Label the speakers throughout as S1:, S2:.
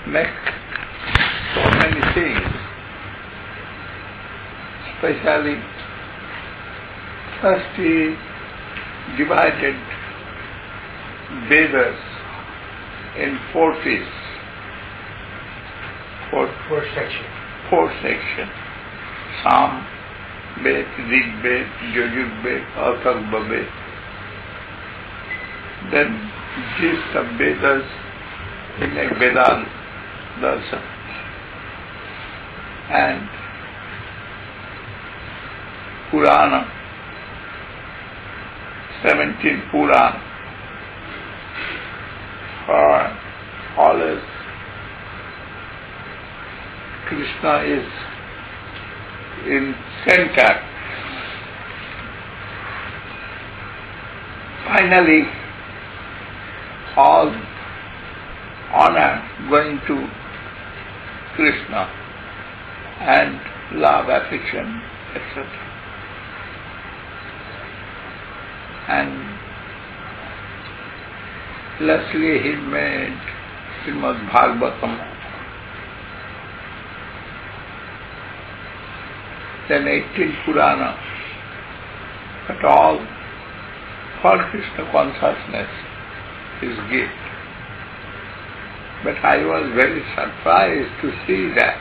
S1: make so many things, especially first he divided Vedas in four pieces, four sections. Sam Ved, Rig Ved, Yajur Ved, Atharva Ved. Then gist of Vedas in like Vedanta Darshan. And Purana, 17 Purana. For always Krishna is in center. Finally, all honor going to Krishna and love, affection, etc. And lastly he made Srimad Bhagavatam. Then 18 Purana, but all for Krishna consciousness is gift. But I was very surprised to see that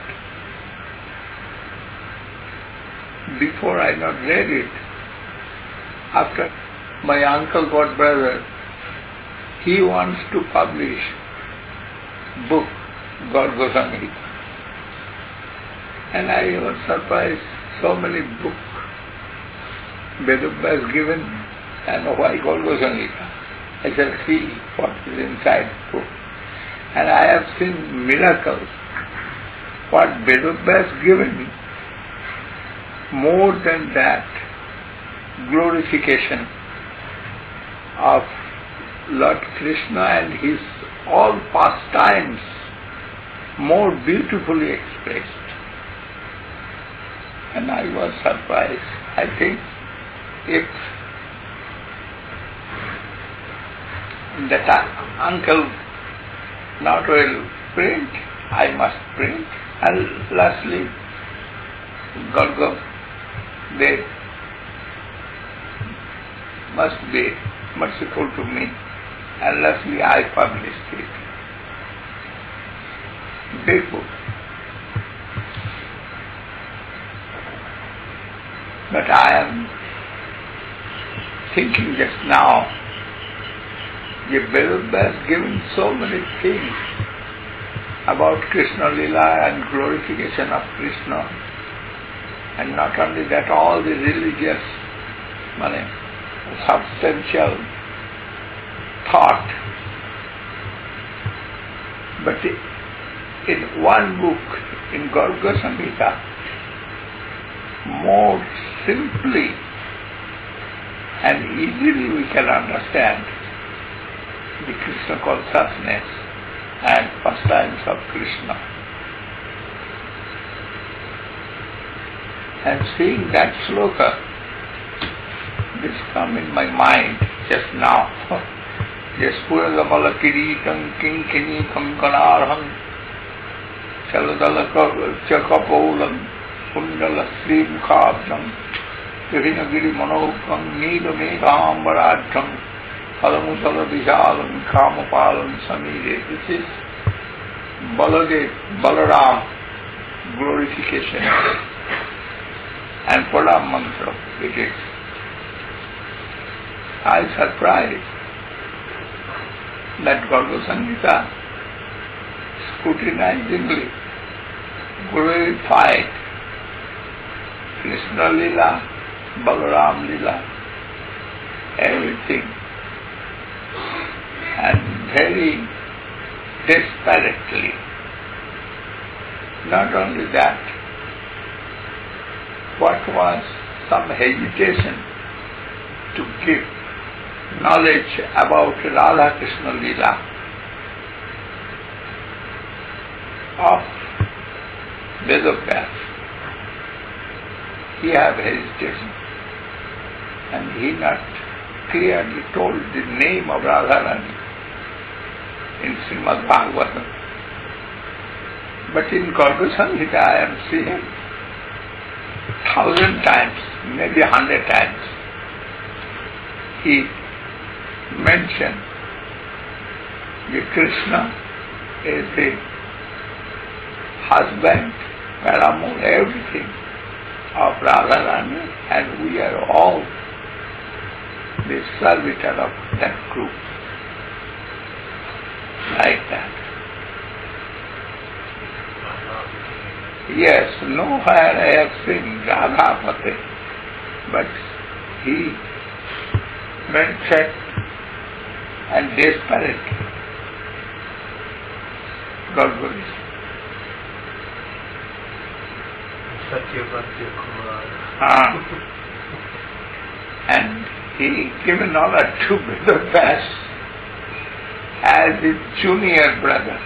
S1: before I not read it, after my uncle got brother, he wants to publish book, Gaura Gita. And I was surprised, so many books Vedabhyas given, and why Gaura Gita? I shall see what is inside the book. And I have seen miracles. What Vedabhyas given, more than that, glorification of Lord Krishna and his all pastimes more beautifully expressed. And I was surprised. I think if that uncle not will print, I must print. And lastly, Gaura, they must be merciful to me. And lastly, I published it. Big book. But I am thinking just now, the Vedabhyas has given so many things about Krishna Lila and glorification of Krishna. And not only that, all the religious, substantial thought. But in one book, in Gaura Gita, more simply and easily we can understand the Krishna consciousness and pastimes of Krishna. And seeing that sloka, this come in my mind just now. Yaspura Kiritam Kinkini Kankanarham Chaladala Chakapolam Kundala Sri Mukhabjam Vivinagiri Manokam Needamekambaratam Alamusala Vishalam Kamapalam Samire. This is Balaram glorification and Pradam mantra it is. I was surprised that Gaura Gita scrutinizingly glorified Krishna Lila, Balaram Lila, everything, and very desperately. Not only that, what was some hesitation to give knowledge about Radha Krishna Lila of Vedabhyas. He had hesitation and he not clearly told the name of Radharani in Srimad Bhagavatam. But in Gorga Samhita I am seeing 1,000 times, maybe 100 times, he mentioned that Krishna is the husband, paramour, everything of Radharani, and we are all the servitor of that group. Like that. Yes, nowhere I have seen Radhapati, but he mentioned and desperate Gauri.
S2: Satyavati Kumar.
S1: And he given honor to Vedas as his junior brother.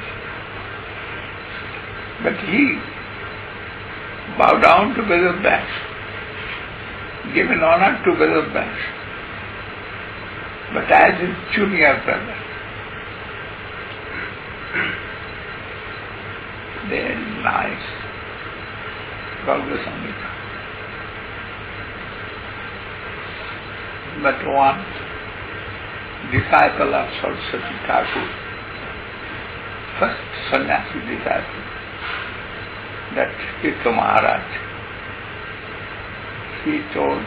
S1: But he bowed down to Vedas, given honor to Vedas, but as his junior brother. Very nice. Gaura Samhita. But one disciple of Saraswati Thakur, first sannyasi disciple, that Tirtha Maharaj, he told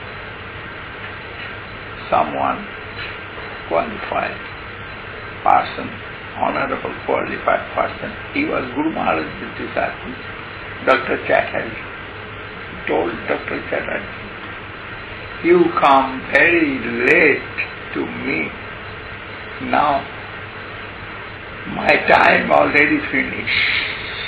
S1: someone qualified person, honorable qualified person, he was Guru Maharaj's disciple, Dr. Chatterjee. He told Dr. Chatterjee, you come very late to me. Now my time already finished.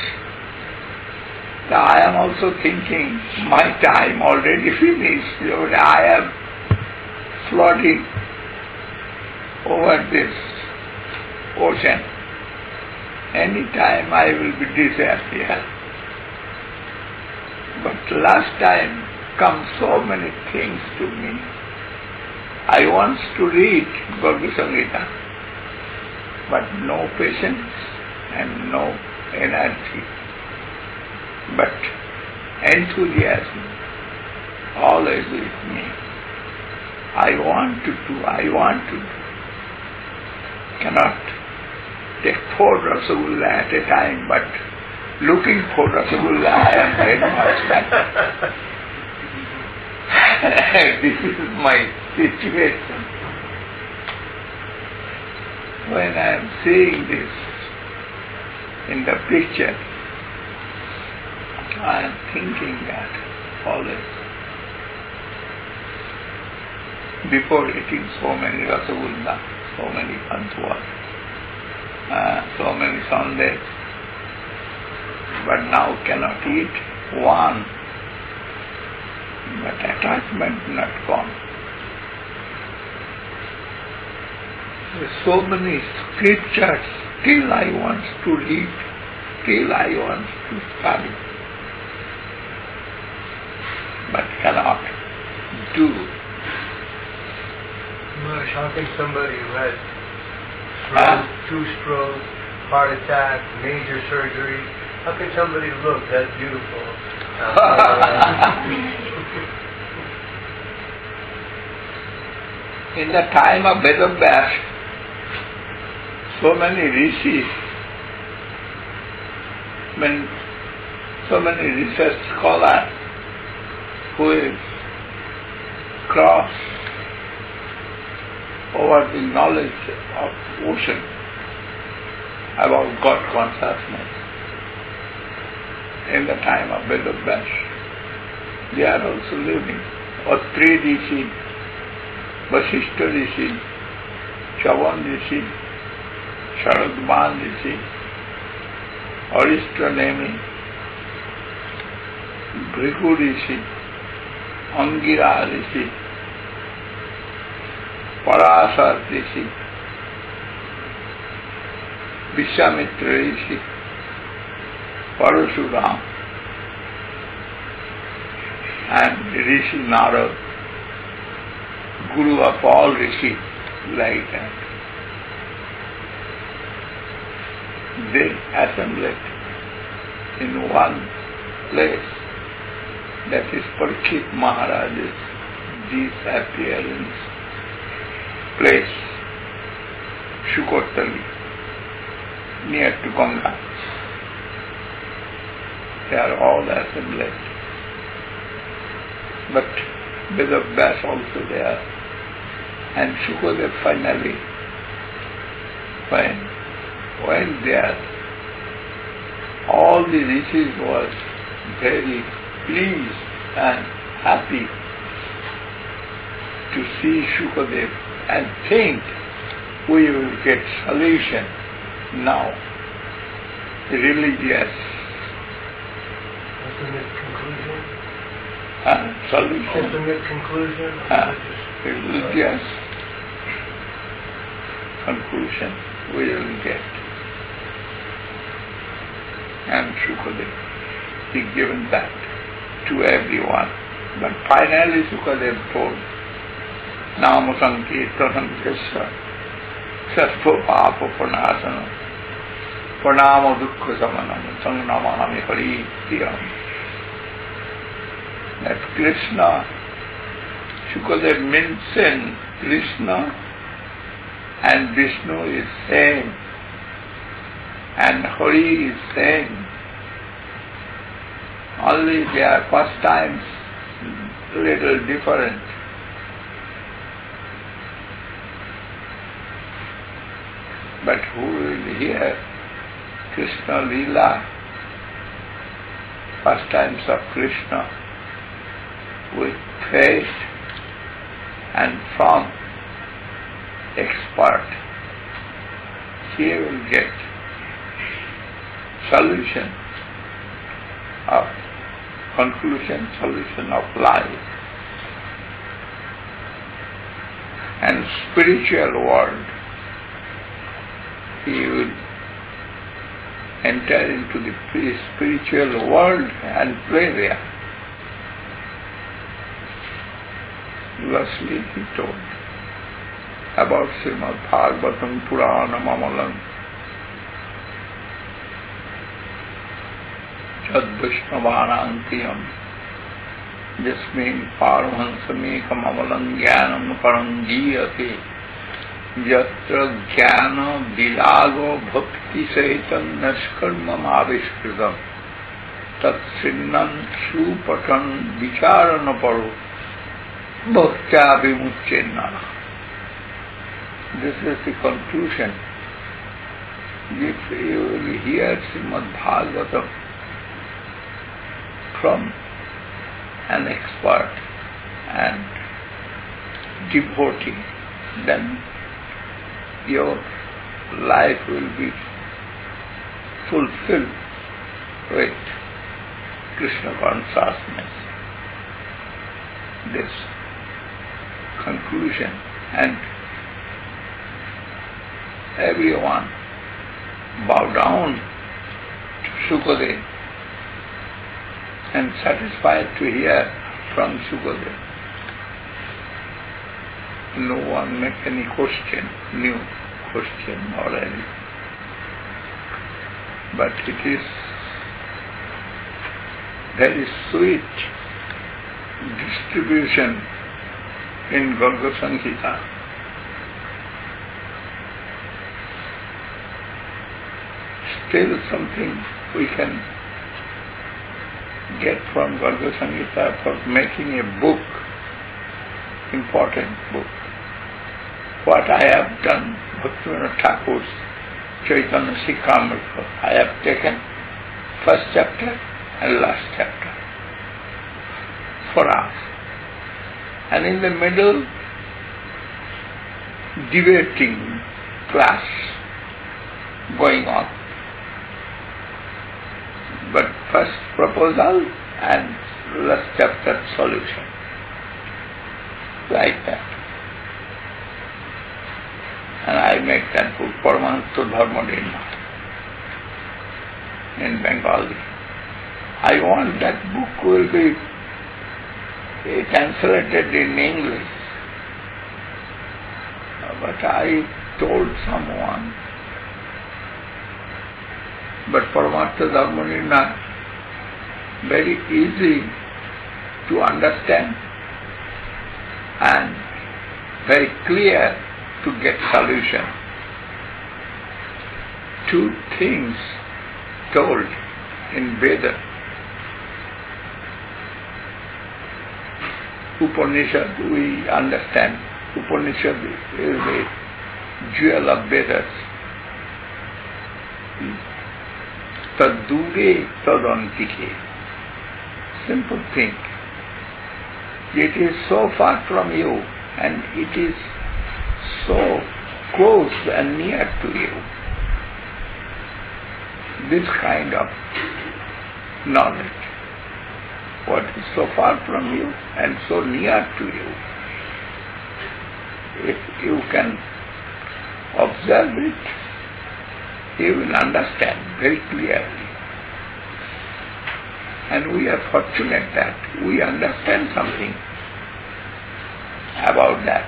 S1: So I am also thinking my time already finished. I am floating over this ocean. Any time I will be disappear. But last time come so many things to me. I want to read Gaura Samhita, but no patience and no energy, but enthusiasm always with me. I want to do. Cannot take 4 Rasagulla at a time, but looking for Rasagulla I am very much like. This is my situation. When I am seeing this in the picture, I am thinking that always. Before eating so many Rasagulla, so many Pantwas, so many Sundays, but now cannot eat one. But attachment not gone. There are so many scriptures, still I want to read, still I want to study, but cannot do.
S2: Maharaj, how can somebody who had stroke, 2 strokes, heart attack, major surgery, how can somebody look that beautiful?
S1: In the time of Vedas, so many rishis, so many research scholars who is crossed over the knowledge of ocean about God consciousness. In the time of Vedas, they are also living. Atri Rishi, Vasishta Rishi, Chavan Rishi, Sharadban Rishi, Arishta Nemi, Bhrigu Rishi, Angira Rishi, Parasar Rishi, Vishwamitra Rishi, Parashuram, and Rishi Narad, Guru of all Rishis, like that. They assembled in one place. That is Parikshit Maharaj's disappearance place, Shukotali, near to Ganga. They are all assembled. But Vedavyas also there. And Shukadev finally, when there, all the rishis was very pleased and happy to see Shukadev and think we will get solution now. Religious solution.
S2: Ultimate conclusion.
S1: Religious conclusion we will get. And Shukadev, he given that to everyone. But finally Shukadev told, Nama Sankirtanam Kasya Sarva Papa Pranasana Pranama Dukkha Samanam Sangnamami Hari Priyam. That Krishna, Shukadev mentioned Krishna and Vishnu is same and Hari is same. Only their pastimes little different. But who will hear Krishna Leela, pastimes of Krishna, with faith and from expert, he will get solution of conclusion, solution of life. And spiritual world, he will enter into the spiritual world and play there. Thusly he told about Srimad Bhagavatam Puranam Amalam Chad Vaishnavānaṁ Jasmin Paramahansamekam Amalam Jnanam Param Jiyate Yatra Jnana Vilago Bhakti Sahitam Nashkarmam Avishkritam Tat Sinnam Supatan Vicharana Paro Bhaktya Vimucchena. This is the conclusion. If you will hear Srimad Bhagavatam from an expert and devotee, then your life will be fulfilled with Krishna consciousness. This conclusion, and everyone bow down to Shukadev and satisfied to hear from Shukadev. No one make any question, new question or any. But it is very sweet distribution in Garga Samhita. Still something we can get from Garga Samhita for making a book, important book. What I have done, Bhaktivinoda Thakur's Chaitanya Shikshamrita, I have taken first chapter and last chapter for us. And in the middle, debating class going on. But first proposal and last chapter solution. Like that. And I make that book, Paramahansa Dharmadina, in Bengali. I want that book will be translated in English. But I told someone, But Paramartha Dharma very easy to understand and very clear to get solution. Two things told in Veda. Upanishad, we understand. Upanishad is the jewel of Vedas. Tadure tadantike. Simple thing. It is so far from you and it is so close and near to you. This kind of knowledge, what is so far from you and so near to you, if you can observe it, you will understand very clearly. And we are fortunate that we understand something about that.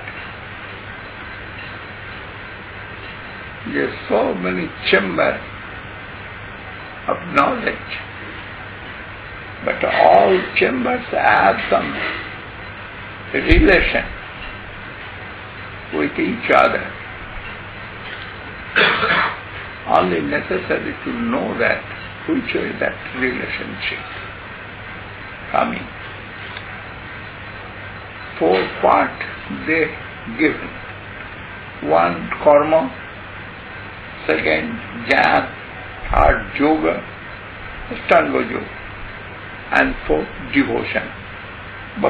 S1: There are so many chambers of knowledge, but all chambers have some relation with each other. Only necessary to know that which way that relationship coming. 4 parts they given. 1 karma, 2nd jnana, 3rd yoga, Ashtanga yoga, and 4th devotion. But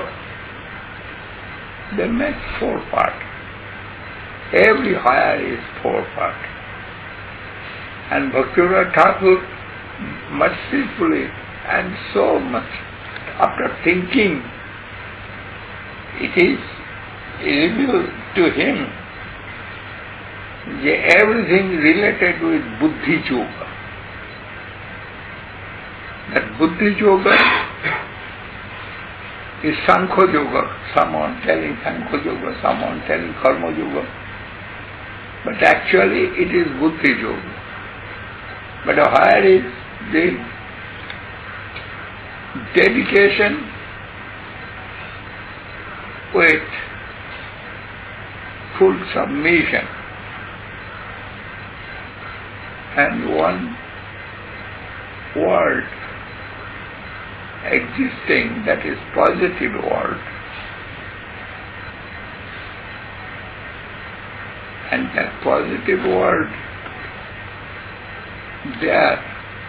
S1: they make 4 parts. Everywhere is 4 parts. And Bhaktivinoda Thakur mercifully and so much, after thinking, it is revealed to him that everything related with Buddhi Yoga. That Buddhi Yoga is Sankhya Yoga, someone telling Sankhya Yoga, someone telling Karma Yoga. But actually it is Buddhi Yoga. But where is the dedication with full submission and one world existing, that is positive world, and that positive world there,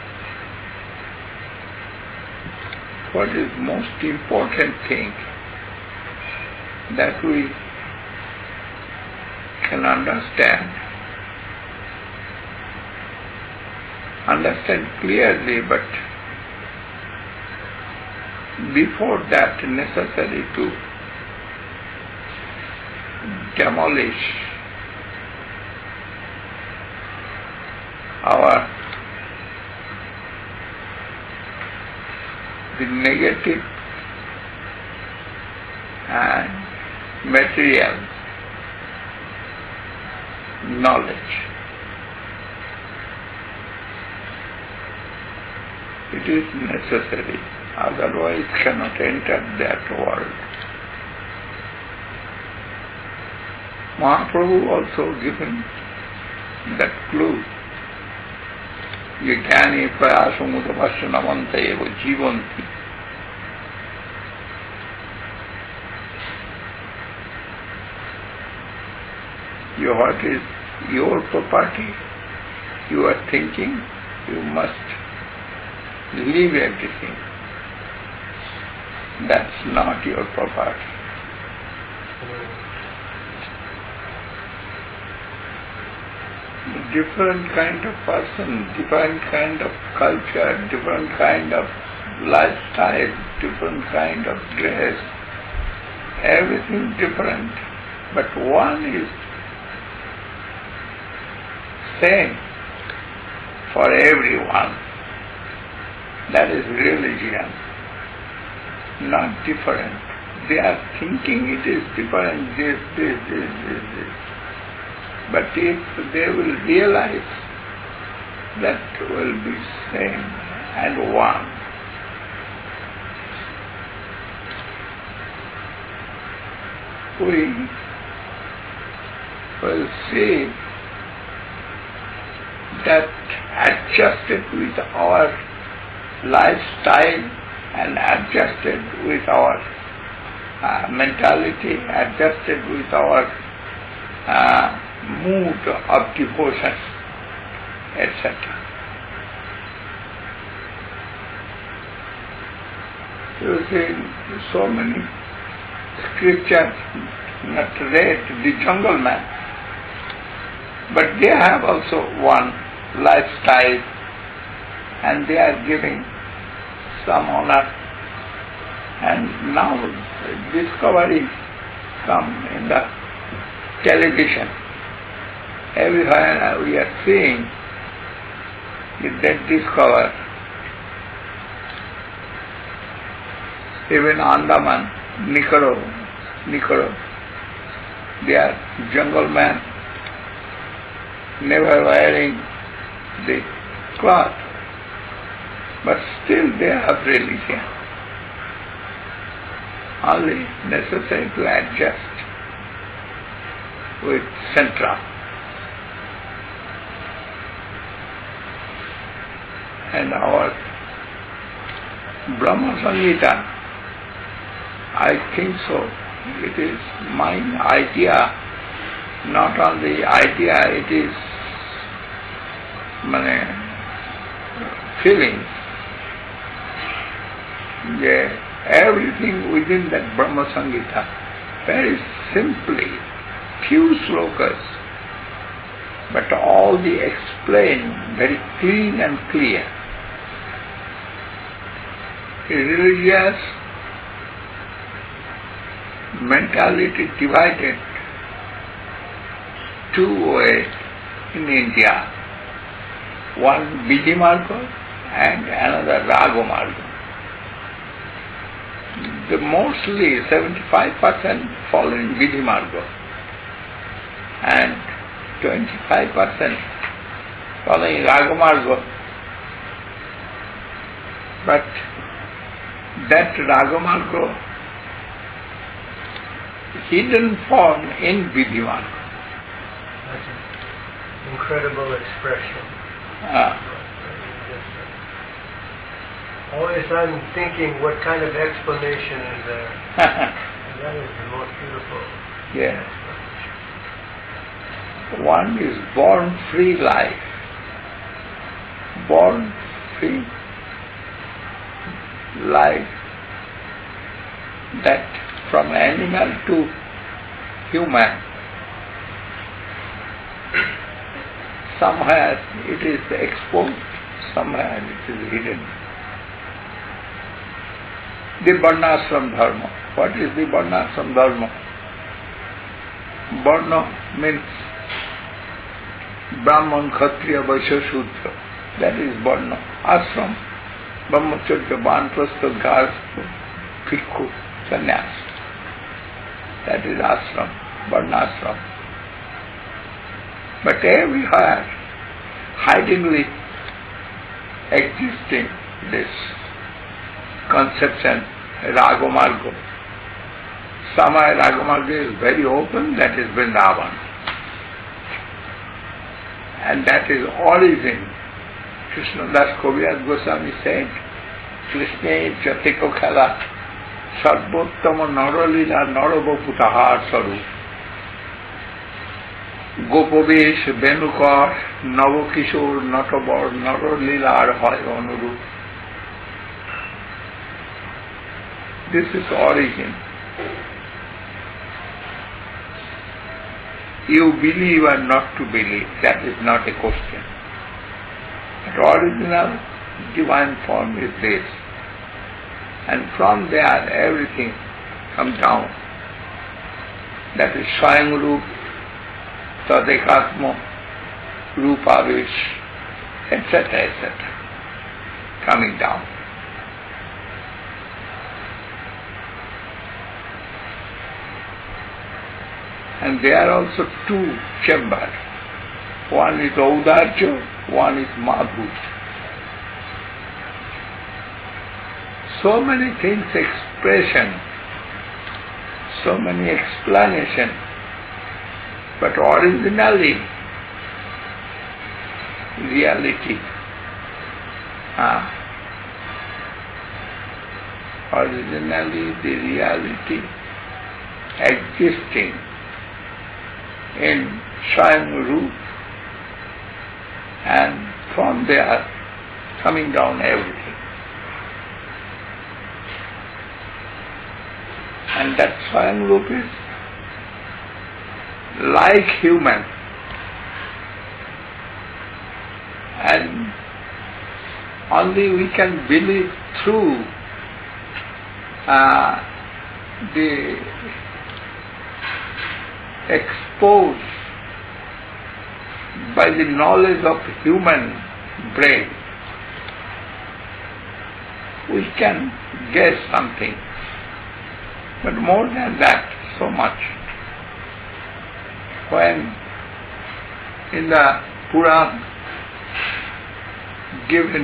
S1: what is most important thing that we can understand clearly, but before that necessary to demolish the negative and material knowledge. It is necessary, otherwise cannot enter that world. Mahaprabhu also given that clue. Ye jnani prayasumudapasya namanta eva jivanti. What is your property? You are thinking, you must leave everything. That's not your property. Different kind of person, different kind of culture, different kind of lifestyle, different kind of dress, everything different, but one is same for everyone. That is religion, not different. They are thinking it is different, this. But if they will realize that will be same and one. We will see that adjusted with our lifestyle and adjusted with our mentality, adjusted with our mood of devotion, etc. You see so many scriptures not read, the jungle man, but they have also one lifestyle and they are giving some honor. And now discovery come in the television. Everywhere we are seeing that discover. Even Andaman, Nikoro, they are jungle men, never wearing the cloth, but still they have religion. Only necessary to adjust with central. And our Brahma Samhita, I think so. It is my idea, not only idea, it is feeling. Yeah, everything within that Brahma Samhita, very simply, few slokas, but all the explained very clean and clear. Religious mentality divided two ways in India. One Vidhi Marga and another Raga Marga. The mostly 75% following Vidhi Marga and 25% following Raga Marga. But that Raga Marga hidden form in Vidhi Marga.
S2: That's an incredible expression. Always I'm thinking, what kind of explanation is there? That is the most beautiful.
S1: Yeah. One is born free life. Born free life, that from animal to human, somewhere it is exposed, somewhere it is hidden. The Varnashram Dharma. What is the Varnashram Dharma? Varna means Brahman, Kshatriya, Vaishya, Shudra. That is Varna. Ashram, Brahmacharya, Vanprastha, Grihastha, Bhikkhu, Sannyas. That is ashram, Varnashram. But everywhere, hidingly existing this conception, Raga Marga. Somewhere Raga Marga is very open, that is Vrindavan. And that is origin. Krishnadas Kaviraj Goswami said, Krishna Jatiko Khala Sarvottama Naralila Narabaputahar Sarup Gopavesh Venukar Navakishor Natabar Naralilar Hoy Anurup. This is origin. You believe or not to believe, that is not a question. But original divine form is this. And from there everything comes down. That is Swayam Rup, Tadekatma, Rupavesh, etc., coming down. And there are also two chambers. One is Audarja one is Madhu. So many things, expression, so many explanations, but originally, reality. Originally the reality existing in Swayam-Rup, and from there coming down everything. And that Swayam-Rup is like human, and only we can believe through the exposed by the knowledge of human brain. We can guess something, but more than that, so much. When in the Puran given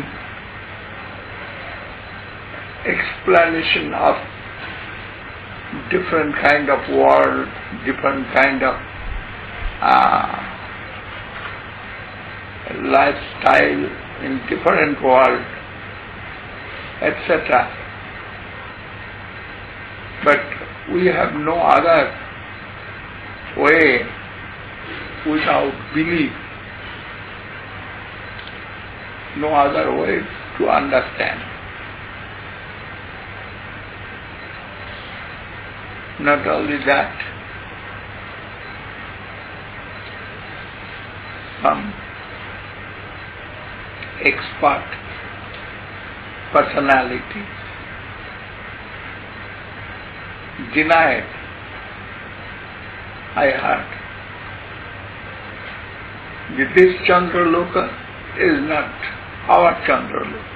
S1: explanation of different kind of world, different kind of lifestyle in different world, etc. But we have no other way without belief, no other way to understand. Not only that, some expert personalities denied, I heard, that this Chandraloka is not our Chandraloka.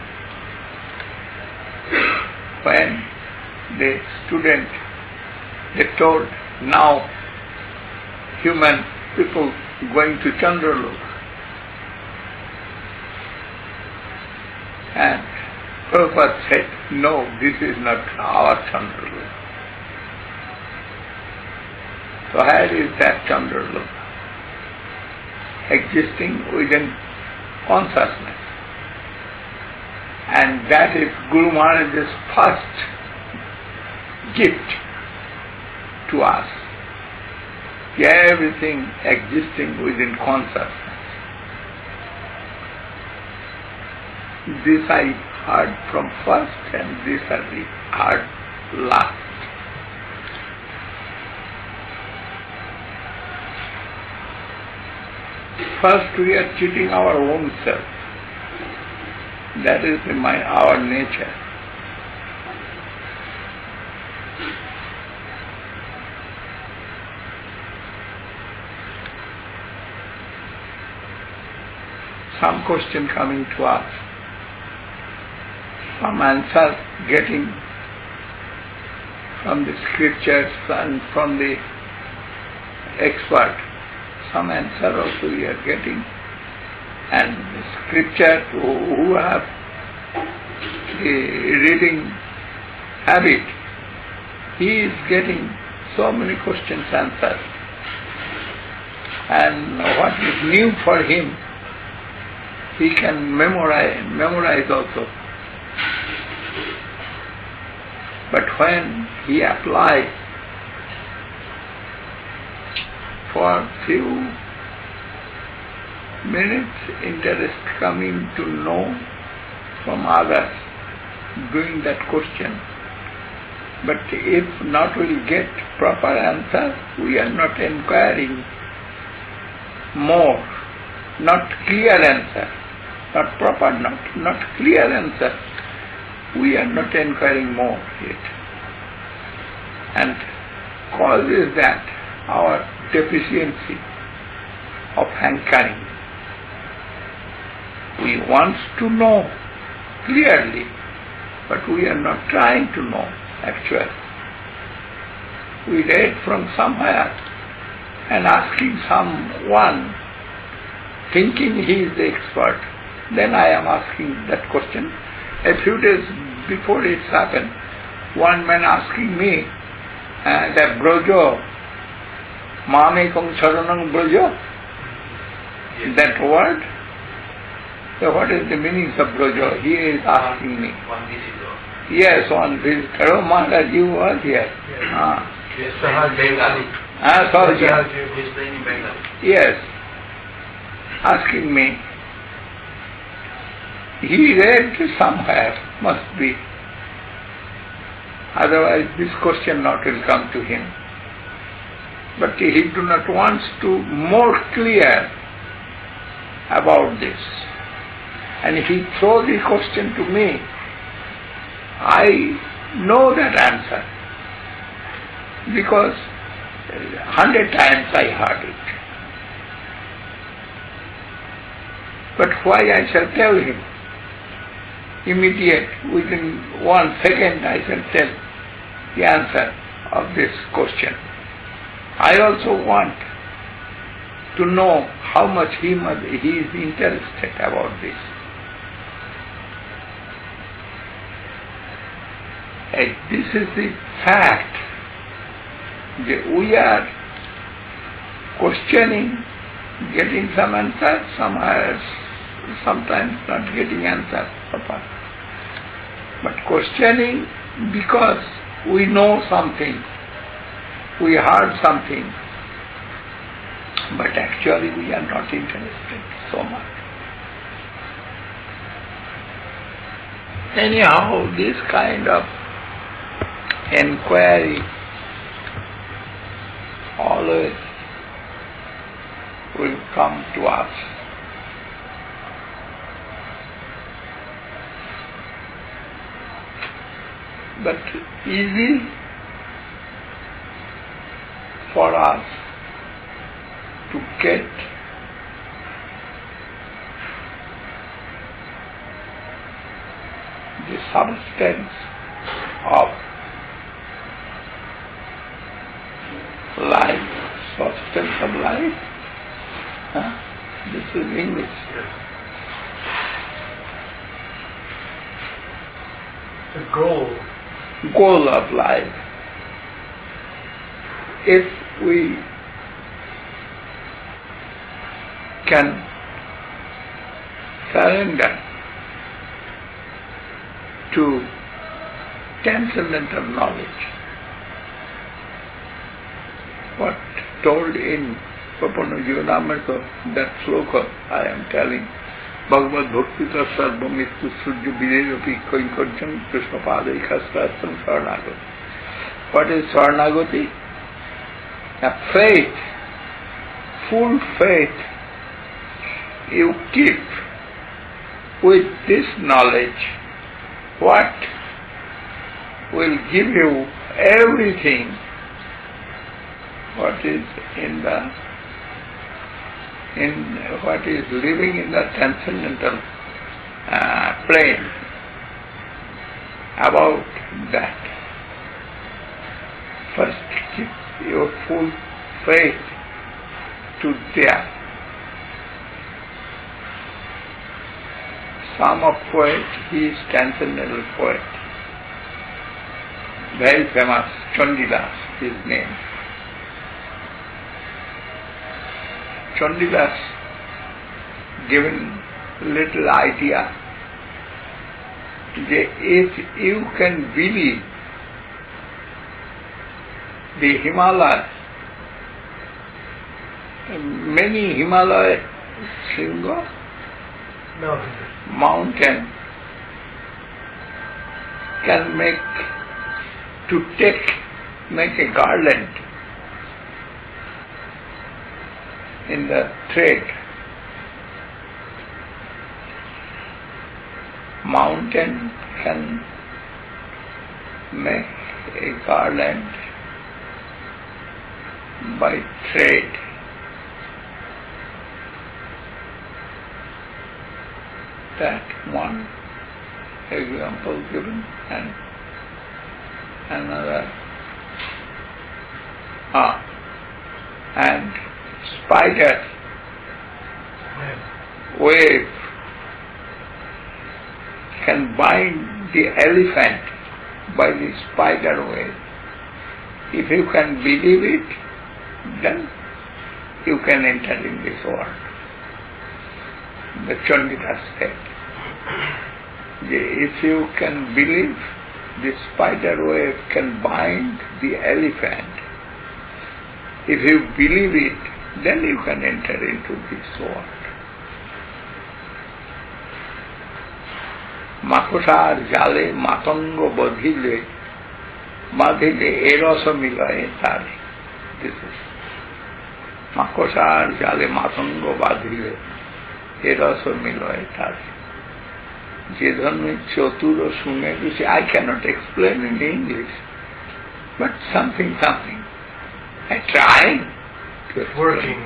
S1: When the student, they told, now human people going to Chandraloka. And Prabhupada said, no, this is not our Chandraloka. So where is that Chandraloka? Existing within consciousness. And that is Guru Maharaj's first gift to us. Everything existing within consciousness. This I heard from first, and this I heard last. First we are cheating our own self. That is our nature. Some question coming to us, some answer getting from the scriptures and from the expert. Some answer also we are getting, and the scripture who have the reading habit, he is getting so many questions answered, and what is new for him, he can memorize also. But when he applies for few minutes, interest coming to know from others, doing that question. But if not will get proper answer, we are not inquiring more, not clear answer, not proper, not clear answer. We are not inquiring more yet. And cause is that our deficiency of hankering. We want to know clearly, but we are not trying to know actually. We read from somewhere and asking someone, thinking he is the expert. Then I am asking that question. A few days before it happened, one man asking me that Brojo, Mamekam Charanam Brojo, that word, so what is the meaning of Brojo? He is asking me.
S3: One visitor.
S1: Yes, one visitor. Oh, Maharaj, you were here.
S3: Yes, Bengali.
S1: Sorry.
S3: He's playing in Bengali.
S1: Yes. Asking me. He read somewhere, must be. Otherwise this question not will come to him. But he do not want to more clear about this. And he throws the question to me. I know that answer because 100 times I heard it. But why I shall tell him? Immediate, within 1 second I shall tell the answer of this question. I also want to know how much he is interested about this. This is the fact that we are questioning, getting some answer, sometimes not getting answer proper. But questioning because we know something, we heard something, but actually we are not interested so much. Anyhow, this kind of inquiry always will come to us. But easy for us to get the substance of life, substance of life. This is English.
S2: The goal
S1: of life. If we can surrender to transcendental knowledge, what told in Papano Jivanamrita, that sloka I am telling, Bhagavad Bhakti Sarvamistu Surya Videropi Koinkarjam Krishna Padikastasam Sarnagati. What is Sarnagati? A faith, full faith you keep with this knowledge, what will give you everything what is what is living in the transcendental plane. About that, first keep your full faith to there. Some poet, he is transcendental poet, very famous, Chandidas, his name. Chandidas given little idea that if you can believe the Himalayas, many Himalaya Shringa, mountain can make a garland in the thread. Mountain can make a garland by thread. That one example given, and another. And spiders wave can bind the elephant by the spider web. If you can believe it, then you can enter in this world. The Chandidas said, if you can believe the spider web can bind the elephant, if you believe it, then you can enter into this world. মাকড়সার জালে মাতঙ্গ বধিলে বাঁধিলে এরস মিলয়ে তারে। মাকড়সার জালে মাতঙ্গ বাঁধিলে এরস মিলয়ে তারে। যে ধরনের চতুর সুমেরু, I cannot explain in English, but something. I try to explain.
S2: Working,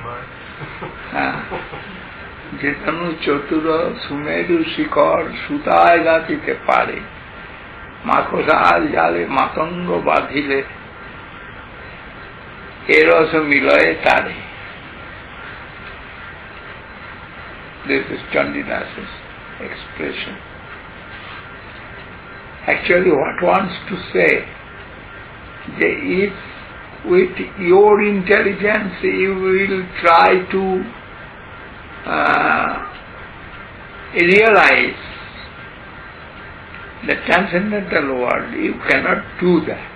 S1: যে ধরনের চতুর সুমেরু শিখর সুতায় গাঁথিতে পারে, মাকড়সার জালে মাতঙ্গ বাঁধিলে এরস মিলয়ে তারে। This is Chandidas' expression. Actually, what wants to say, that if with your intelligence you will try to realize the transcendental world, you cannot do that.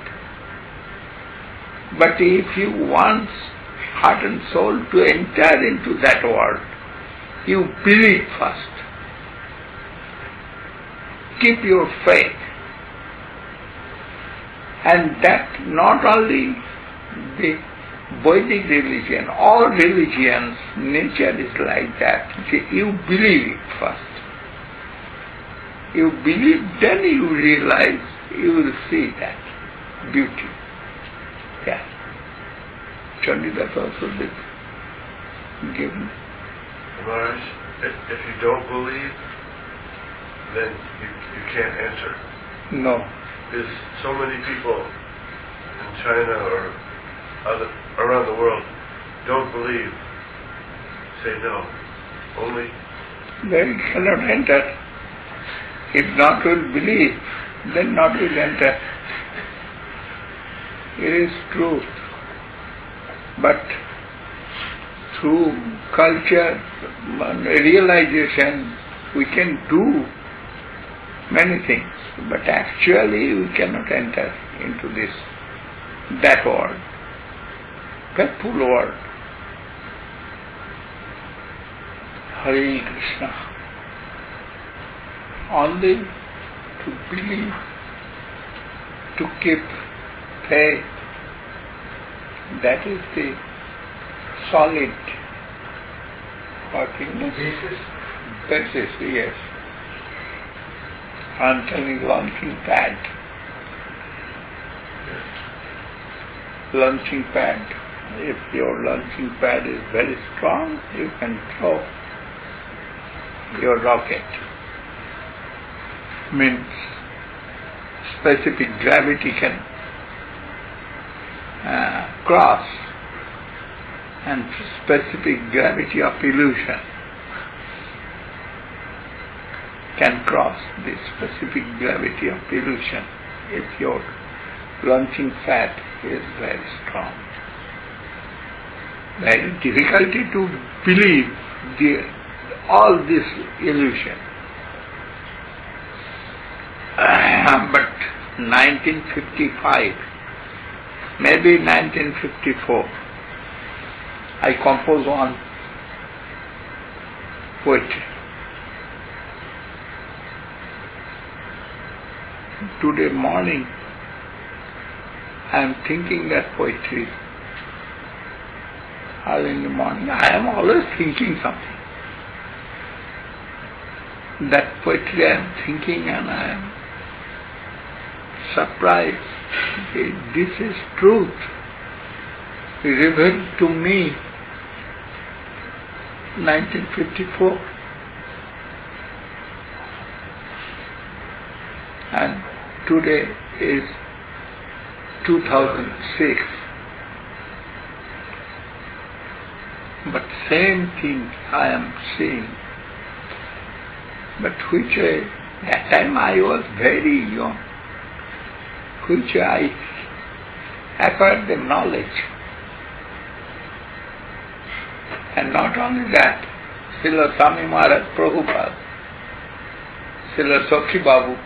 S1: But if you want heart and soul to enter into that world, you believe first. Keep your faith. And that not only the Vedic religion, all religions, nature is like that. You believe it first. You believe, then you realize, you will see that beauty. Yeah. Chandidas also did give me.
S2: Maharaj, if you don't believe, then you can't enter.
S1: No.
S2: There's so many people in China or around the world don't believe, say no. Only
S1: They cannot enter. If not will believe, then not will enter. It is truth. But through culture, realization, we can do many things, but actually we cannot enter into that world, that full world. Hare Krishna. Only to believe, to keep faith, that is the solid basis, yes. I'm telling launching pad. Launching pad. If your launching pad is very strong, you can throw your rocket. Means specific gravity can cross, and specific gravity of illusion can cross the specific gravity of illusion if your launching pad is very strong. Very difficulty to believe all this illusion. But 1955, maybe 1954, I composed one poetry. Today morning, I am thinking that poetry. Early in the morning, I am always thinking something. That poetry I am thinking, and I am surprised. This is truth revealed to me 1954. And today is 2006. But same thing I am seeing but which that time I was very young, which I acquired the knowledge. And not only that, Srila Swami Maharaj Prabhupada, Srila Sakhi Babu,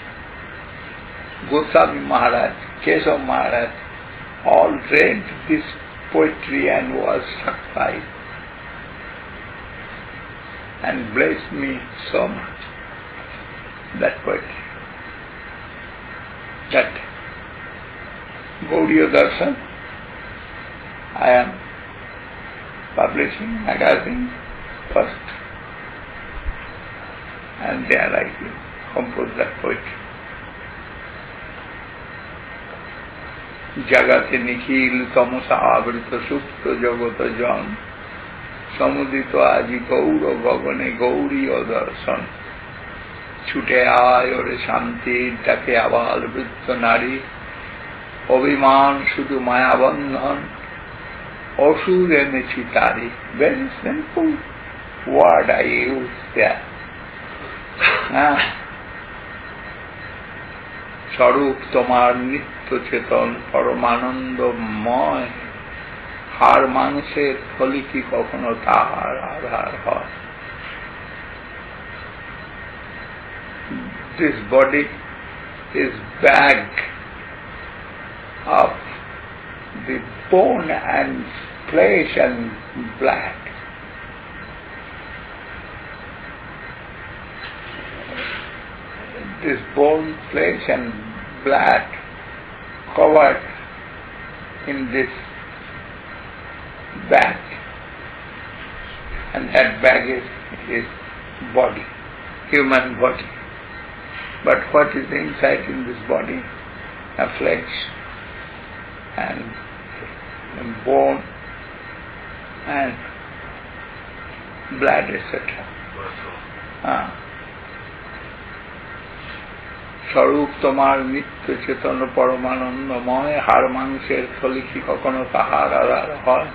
S1: Goswami Maharaj, Keshav Maharaj, all read this poetry and was surprised and blessed me so much. That poetry, that Gaudiya Darshan, I am publishing magazine first, and there I composed that poetry. Jagate nikhil tamasa avrita supta jagata jan samudito aji gaura gagane gauriya darshan ছুটে আয় ওরে শান্তির ডাকে আবাল বৃদ্ধ নারী অভিমান শুধু মায়াবন্ধন অসুর এনেছি তারি very simple word I use there. স্বরূপ তোমার নিত্য চেতন পরমানন্দময় হার মানুষের ফলে কি কখনো তাহার আধার হয়. This body is bag of the bone and flesh and blood. This bone, flesh and blood covered in this bag, and that bag is body, human body. But what is inside in this body? A flesh and bone and blood, etc. স্বরূপ তোমার নিত্য চেতন পরমানন্দময় হার মানুষের ফলে কি কখনো তাহার আধার হয়.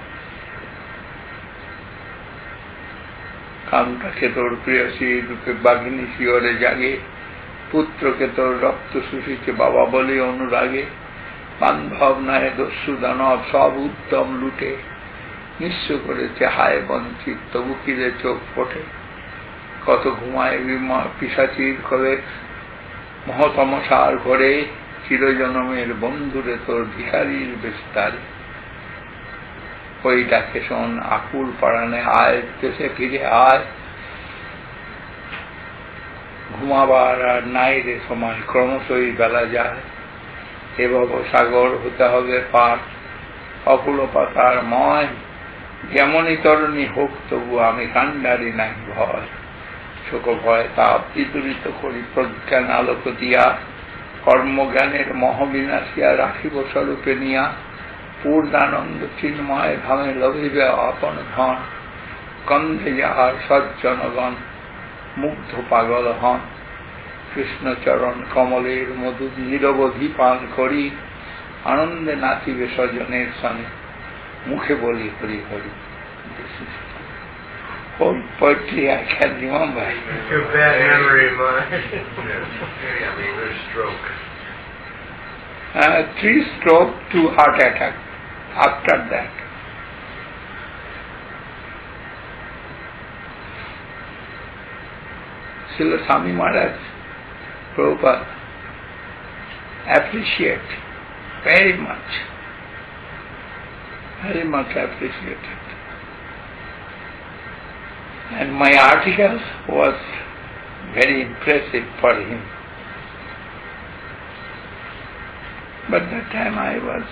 S1: কামটাকে তোর প্রিয়সী রূপে বাঘিনী শিয়রে জাগে পুত্রকে তোর রক্ত শুষিছে বাবা বলে অনুরাগে বান্ধব নয় দস্যু দানব সব উদ্যম লুটে নিঃস্ব করেছে হায় বঞ্চিত তবু কিরে চোখ ফোটে কত ঘুমায় পিশাচির করে মহতমসার ঘরে চিরজনমের বন্ধুরে তোর ভিখারির বিস্তারে ওই ডাকে শোন আকুল পাড়ানে আয় দেশে ফিরে আয় ঘুমাবার আর নাই রে সময় ক্রমশই বেলা যায় এ ভবসাগর হতে হবে পার অকুল পাতার ময় যেমনই তরুণী হোক তবু আমি কান্ডারি নাই ভয় শোক ভয় তাপ বিদূরিত করি প্রজ্ঞান আলোক দিয়া কর্মজ্ঞানের মহবিনাশিয়া রাখিব স্বরূপে নিয়া পূর্ণানন্দ চিন্ময় ধামে লভিবে আপন ধন কন্ধে যাহার সজ্জনগণ মুগ্ধ পাগল হন কৃষ্ণচরণ কমলের মধু নিরবধি পান করি আনন্দে নাচিবে স্বজনের সনে মুখে বলি Hari Hari. Whole poetry I can remember.
S2: Your bad memory, man.
S3: Stroke.
S1: 3 stroke, 2 heart attack. After that, Srila Swami Maharaj Prabhupada appreciate very much appreciated. And my articles was very impressive for him. But that time I was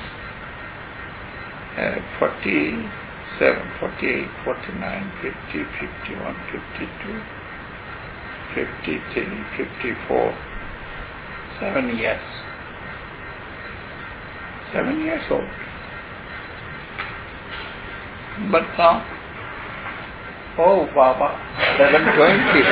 S1: 47, 48, 49, 50, 51, 52, 53, 54, 7 years. 7 years old. But now, oh Baba, 720.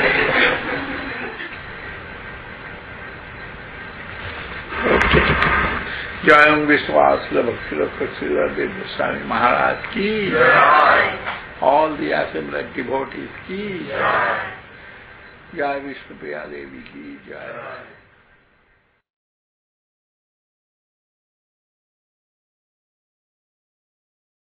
S1: Jayam Vishwasla Bhakti Srila Devaswami Maharaj ki, all the assembled devotees ki. Jai Vishnupriya Devi ki Jai.